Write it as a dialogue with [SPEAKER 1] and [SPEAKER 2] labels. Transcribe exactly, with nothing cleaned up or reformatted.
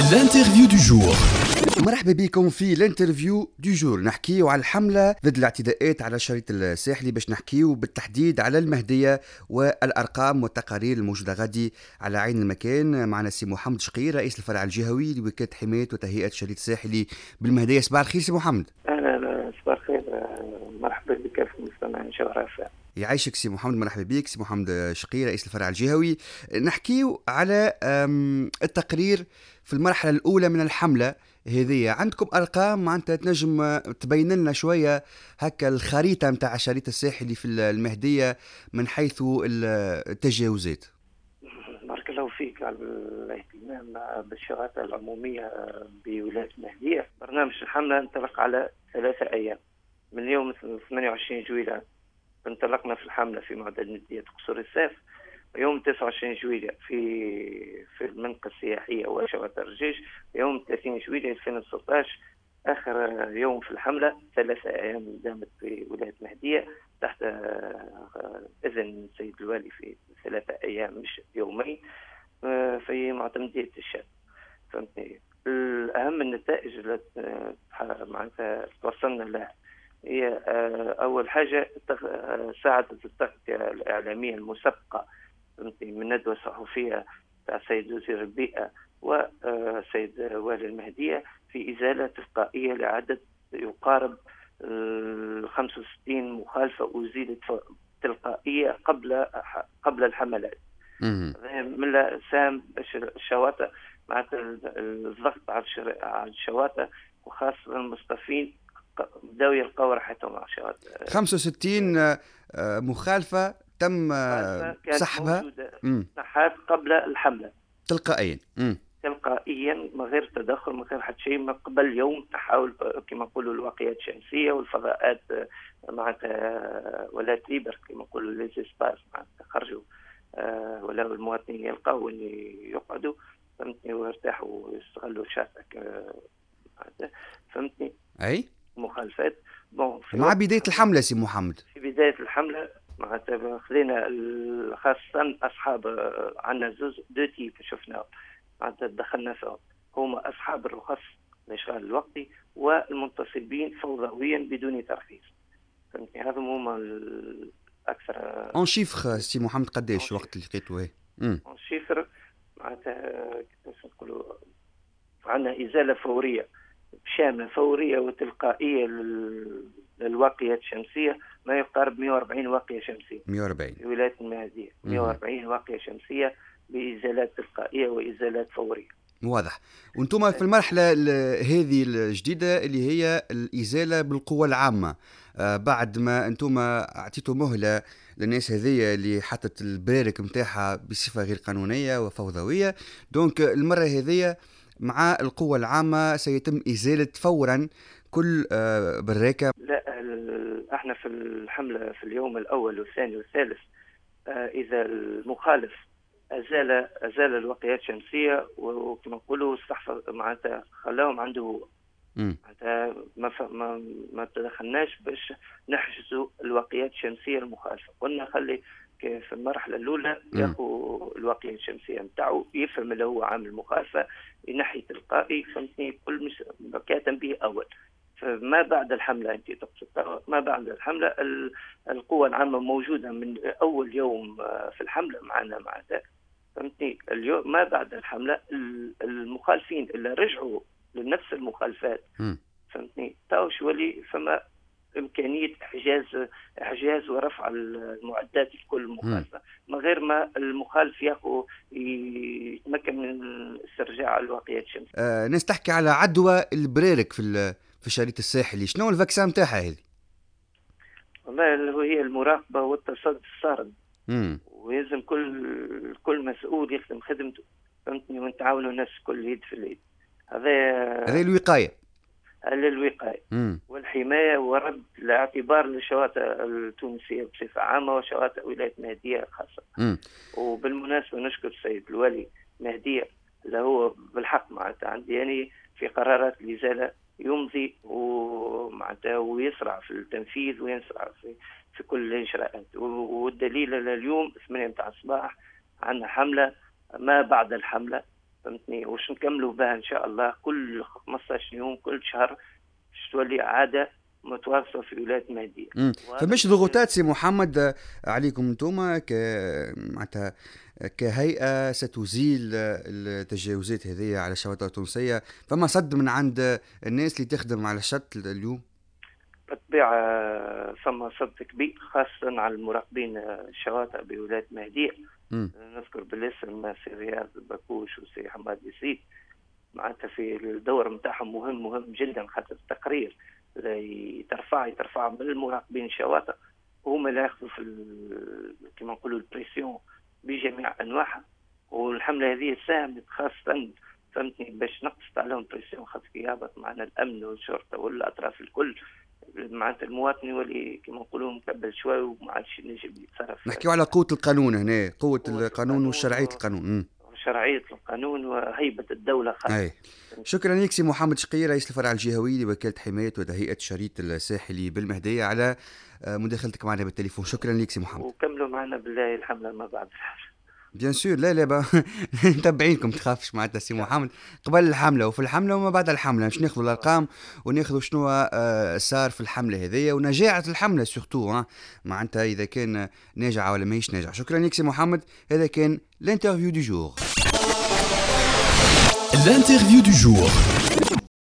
[SPEAKER 1] الانترفيو دو جور.
[SPEAKER 2] مرحبا بكم في الانترفيو دو جور. نحكيو على الحملة ضد الاعتداءات على الشريط الساحلي، باش نحكيو بالتحديد على المهدية والأرقام والتقارير الموجودة غادي على عين المكان. معنا سي محمد شقير، رئيس الفرع الجهوي لوكالة حماية وتهيئة الشريط الساحلي بالمهدية. صباح الخير سي محمد.
[SPEAKER 3] اهلا، صباح الخير، مرحبا بك في المستمعين شرفاء.
[SPEAKER 2] يعيشك سي محمد، مرحبا بك سي محمد شقير، رئيس الفرع الجهوي. نحكيو على التقرير في المرحلة الأولى من الحملة هذه. عندكم أرقام معناتها تنجم تبين لنا شوية هكا الخريطة متاع الشريط الساحلي في المهدية من حيث التجاوزات؟
[SPEAKER 3] بارك الله فيك على الاهتمام بالشغلات العمومية بولاية المهدية. برنامج الحملة انطلق على ثلاثة أيام من اليوم ثمانية وعشرين جويلية. انطلقنا في الحملة في معدل ندية قصور الساف. يوم تسعة وعشرين جويلية في في المنطقة السياحية وشواطئ الرجيج. يوم ثلاثين جويلية ألفين وستة عشر آخر يوم في الحملة. ثلاثة أيام دامت في ولاية المهدية تحت إذن السيد الوالي في ثلاثة أيام مش يومين في معتمدية الشاب. فهمتني؟ الأهم النتائج التي معناتها توصلنا لها هي أول حاجة ساعدت التغطية الإعلامية المسبقة من ندوة صحفية تاع السيد وزير البيئة والسيد والي المهدية في إزالة تلقائية لعدد يقارب خمسة وستين مخالفة أزيلت تلقائية قبل قبل الحملات. من ساهم الشواطئ مع الضغط على الشواطئ وخاصة المصطفين بداوا يلقاو راحتهم على الشواطئ.
[SPEAKER 2] خمسة وستين مخالفة تم سحبها
[SPEAKER 3] سحب قبل الحملة
[SPEAKER 2] تلقائيا
[SPEAKER 3] تلقائيا من غير تدخل، من غير حتى شيء، من قبل يوم تحاول كما نقولوا الواقيات الشمسيه والفضاءات معناتها ولات ليبر كما نقولوا لي سباس معناتها خرجوا ولا المواطنين يلقاو وين يقعدوا. فهمتني؟ ويرتاحوا ويستغلوا شاتك معناتها. فهمتني؟
[SPEAKER 2] اي
[SPEAKER 3] مخالفات بون
[SPEAKER 2] مع بدايه الحمله سي محمد.
[SPEAKER 3] في بدايه الحمله معناتها خذينا خاصه اصحاب عندنا زوز دو تيب شفناهم معناتها دخلنا فيهم، هما اصحاب الرخص الاشغال الوقتي والمنتصبين فوضويا بدون ترخيص. فهمتني؟ هذا هما الاكثر.
[SPEAKER 2] اون شيفر سي محمد قداش وقت اللي لقيتوا ايه؟
[SPEAKER 3] اون شيفر معناتها كيفاش نقولوا عندنا ازاله فوريه شامله فوريه وتلقائيه للواقيات الشمسيه ما يقارب مئة وأربعين واقيه شمسيه
[SPEAKER 2] مئة وأربعين
[SPEAKER 3] في ولايه المهديه. مئة وأربعين واقيه شمسيه بازالات تلقائيه وازالات فوريه.
[SPEAKER 2] واضح. وانتم في المرحله هذه الجديده اللي هي الازاله بالقوه العامه، آه بعد ما انتم اعطيتوا مهله للناس هذه اللي حطت البرارك نتاعها بصفه غير قانونيه وفوضويه، دونك المره هذه مع القوه العامه سيتم ازاله فورا كل آه براكه.
[SPEAKER 3] لا، احنا في الحمله في اليوم الاول والثاني والثالث آه اذا المخالف ازال ازال الواقيات الشمسيه وكما نقولوا استحفظ معناتها خلاهم عنده معناتها ما ما ما تدخلناش باش نحجزوا الواقيات الشمسيه المخالفه. قلنا خلي في المرحله الاولى ياخذ الواقيه الشمسيه نتاعو، يفهم اللي هو عامل مخالفه، ينحي تلقائي. فهمتني؟ كل مش كاتم به اول. فما بعد الحمله انت تقصد ما بعد الحمله القوى العامه موجوده من اول يوم في الحمله معنا معناتها. فهمتني؟ اليوم ما بعد الحمله المخالفين اللي رجعوا لنفس المخالفات فهمتني تاوش ولي فما امكانيه احجاز احجاز ورفع المعدات لكل مخالفه من غير ما المخالف ياخذ يتمكن من استرجاع الواقيات الشمسيه.
[SPEAKER 2] آه ناس تحكي على عدوى البرارك في في الشريط الساحلي، شنو الفاكسان نتاعها هذه؟
[SPEAKER 3] والله هي المراقبه والتصدي الصارم،
[SPEAKER 2] امم
[SPEAKER 3] ويلزم كل كل مسؤول يخدم خدمته. فهمتني؟ ونتعاونوا الناس كل يد في اليد. هذا
[SPEAKER 2] هذه الوقايه.
[SPEAKER 3] هذا الوقايه
[SPEAKER 2] مم.
[SPEAKER 3] والحمايه ورد الاعتبار للشواطئ التونسيه بصفه عامه وشواطئ ولايه مهديه خاصه.
[SPEAKER 2] مم.
[SPEAKER 3] وبالمناسبه نشكر السيد الوالي مهديه اللي هو بالحق معناتها عندي يعني في قرارات الازاله يمضي ومعناتها ويسرع في التنفيذ ويسرع في في كل الإجراءات. والدليل اليوم ثمانية متاع الصباح عندنا حملة ما بعد الحملة فهمتني، وش نكملوا بها ان شاء الله كل خمسطاش يوم كل شهر باش تولي عاده متواصله في ولايه المهديه.
[SPEAKER 2] فمش ضغوطات سي محمد آه، عليكم انتم ك معناتها كهيئه ستزيل التجاوزات هذه على الشواطئ التونسيه؟ فما صد من عند الناس اللي تخدم على الشط اليوم؟
[SPEAKER 3] بالطبيعه ثم صد كبير خاصه على المراقبين الشواطئ بولايه المهديه. نذكر بالاسم سي رياض باكوش وسي حماد يسيد، معناتها في الدور نتاعهم مهم مهم جدا، خاطر التقرير ترفع ترفع من المراقبين الشواطئ، وهم اللي ياخذوا في كما نقولوا البريسيون بجميع انواعها. والحمله هذه ساهمت خاصه فهمتني باش نقصت عليهم بريسيون، خاطر يهبط معنا الامن والشرطه والاطراف الكل، معناتها المواطن يولي كما نقولوا مكبل شوي وما عادش ينجم يتصرف.
[SPEAKER 2] نحكيو على قوه القانون هنا، قوه القانون وشرعيه القانون،
[SPEAKER 3] شرعيه القانون وهيبه الدوله خاصه.
[SPEAKER 2] شكرا لك سي محمد شقير، رئيس الفرع الجهوي لوكاله حمايه وتهيئه الشريط الساحلي بالمهديه، على مداخلتك معنا بالتليفون. شكرا لك سي محمد،
[SPEAKER 3] وكملوا معنا بالله الحمله ما بعد الحمله.
[SPEAKER 2] بيان سور، لا لا با متابعينكم تخافش معناتها سي محمد، قبل الحمله وفي الحمله وما بعد الحمله باش ناخذوا الارقام وناخذوا شنو آه صار في الحمله هذيا ونجاعه الحمله سورتو، ها معناتها اذا كان ناجعه ولا ماهيش ناجعه. شكرا لك سي محمد، هذا كان الانترفيو دو جور.
[SPEAKER 1] الانترفيو دو جور.